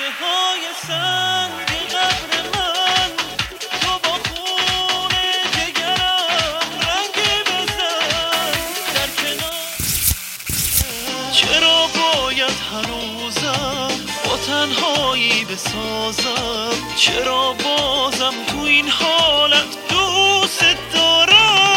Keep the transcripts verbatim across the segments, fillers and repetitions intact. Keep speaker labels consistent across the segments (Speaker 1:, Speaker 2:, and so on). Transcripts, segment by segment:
Speaker 1: های سنگ قبر من، تو با خون جگرم رنگ بزن در کنار. چرا باید هنوزم با تنهایی بسازم؟ چرا بازم تو این حالت دوست دارم؟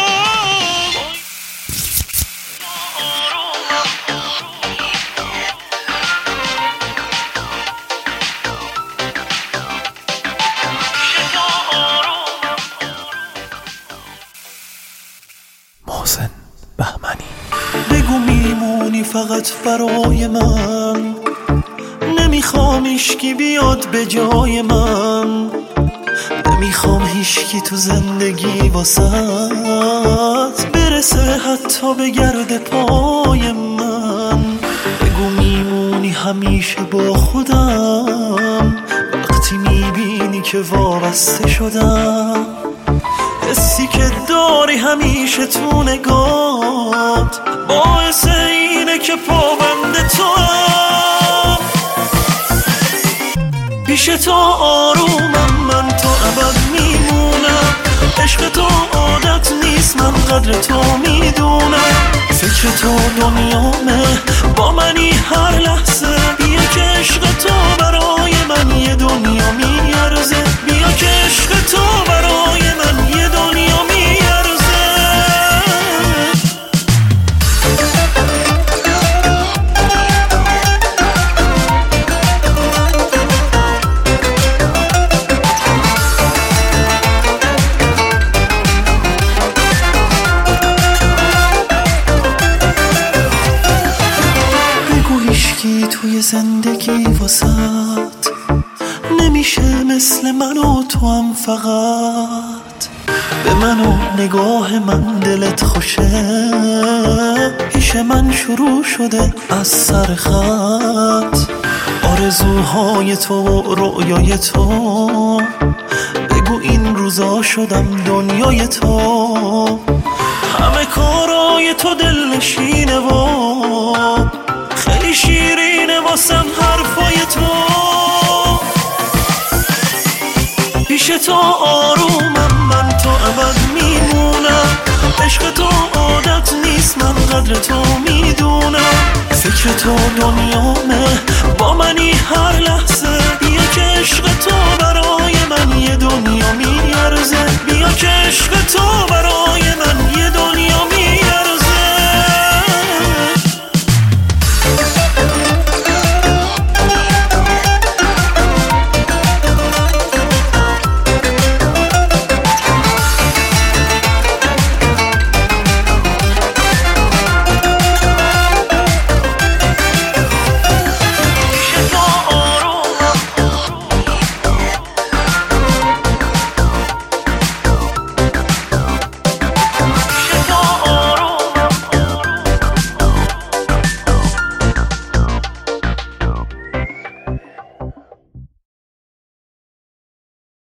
Speaker 2: محسن بهمنی. بگو میمونی فقط برای من، نمیخوام هیچکی بیاد به جای من، نمیخوام هیچکی تو زندگی واسط برسه حتی به گرد پای من. بگو میمونی همیشه با خودم، وقتی میبینی که وابسته شدم، حسی که داری همیشه تو نگات باعث اینه که پابند تو هم. پیش تو آرومم، من تو ابد میمونم، عشق تو عادت نیست، من قدر تو میدونم، فکر تو دنیامه، با منی هر لحظه. بیا که عشق تو برای من یه دنیا میارزه، بیا که عشق تو برای من یه دنیا میارزه. بگو هیچکی توی زندگی واسط نمیشه مثل من و تو هم، فقط به من و نگاه من دلت خوشه. پیش من شروع شده از سر خط، آرزوهای تو و رؤیای تو. بگو این روزا شدم دنیای تو، همه کارای تو دلنشینه و خیلی شیرینه واسم حرفای تو. پیش تو آرومم، من تو ابد میمونم، عشق تو عادت نیست، من قدر تو میدونم، فکر تو دنیامه، با منی هر لحظه. بیا که عشق تو برای من یه دنیا میارزه، بیا که عشق تو برای